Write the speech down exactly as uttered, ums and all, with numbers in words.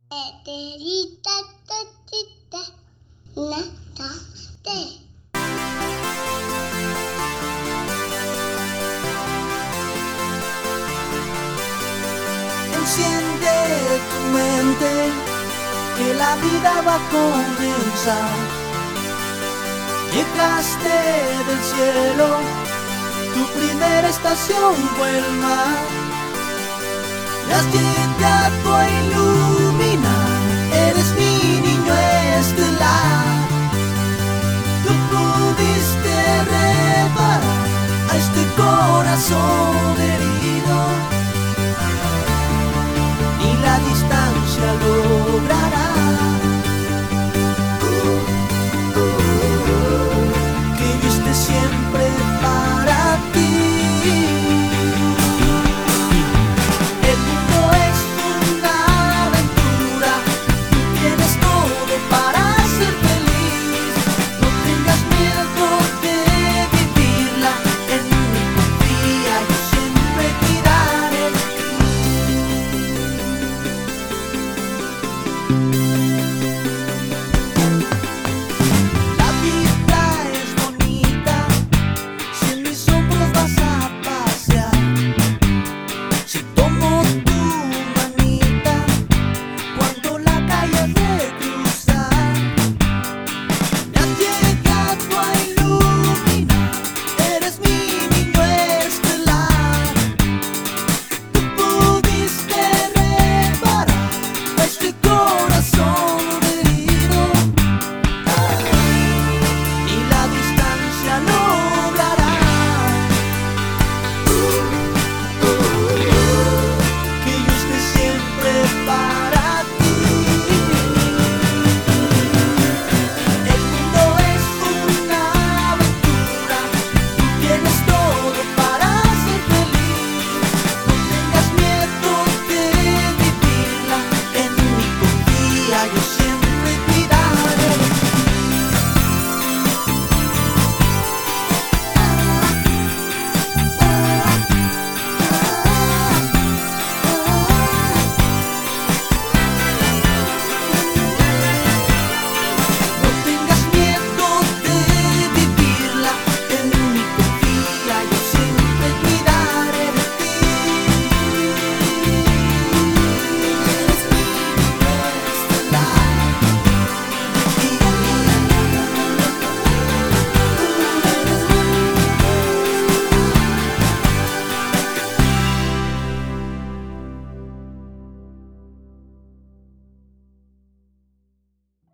Eterita, totita, nata, te. Enciende tu mente, que la vida va a comenzar. Llegaste del cielo, tu primera estación fue el mar. Me has llegado a iluminar, eres mi niño estelar. Tú pudiste reparar a este corazón herido. Ni la distancia